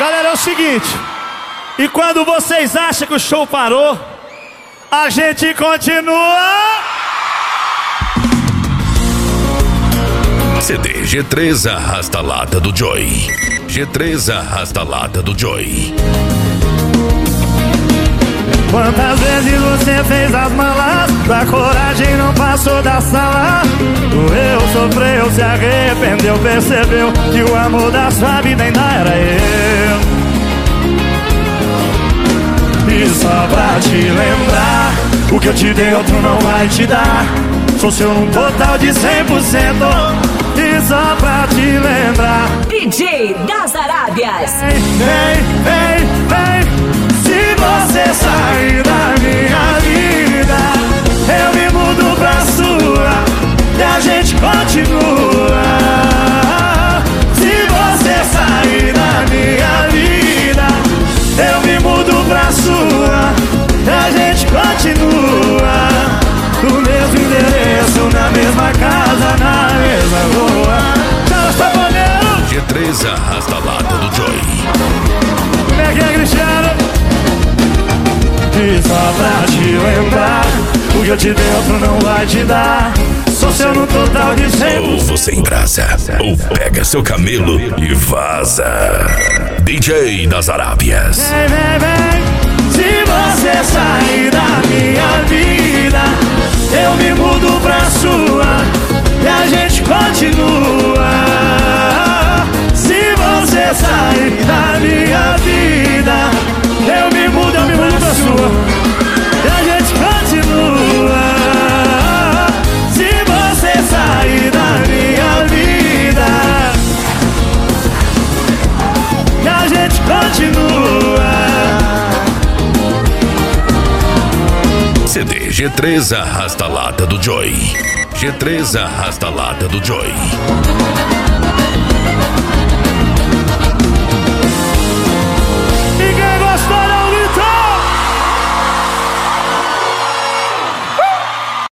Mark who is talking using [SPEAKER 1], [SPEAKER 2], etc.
[SPEAKER 1] Galera, é o seguinte. E quando vocês acham que o show parou, a gente continua.
[SPEAKER 2] CD G3 arrasta a lata do Joey. G3 arrasta a lata do Joey.
[SPEAKER 1] Quantas vezes você fez as malas, da coragem não passou da sala. Doeu, sofreu, se arrependeu, percebeu que o amor da sua vida ainda era eu. E só pra te lembrar, o que eu te dei outro não vai te dar. Sou seu num total de 100%. E só pra te lembrar,
[SPEAKER 3] DJ das Arábias.
[SPEAKER 1] Vem, vem, vem. Se você sair da minha vida, eu me mudo pra sua e a gente continua. Se você sair da minha vida, eu me mudo pra sua e a gente continua. No mesmo endereço, na mesma casa, na mesma rua. Tchau, Saboneiro!
[SPEAKER 2] G3 arrasta a lata do Joey.
[SPEAKER 1] Como é que é, Cristiano? E só pra te lembrar, o que eu te dei outro não vai te dar. Sou seu no total de 100%.
[SPEAKER 2] Ou você embrasa, ou pega seu camelo e vaza. DJ das Arábias.
[SPEAKER 1] Vem, vem, vem. Se você sair da minha vida, eu me mudo pra sua e a gente continua. Se você sair da minha vida, eu me mudo pra sua e a gente continua. Se você sair da minha vida, e a gente continua.
[SPEAKER 2] CD G3 arrasta a lata do Joey. G3 arrasta a lata do Joey.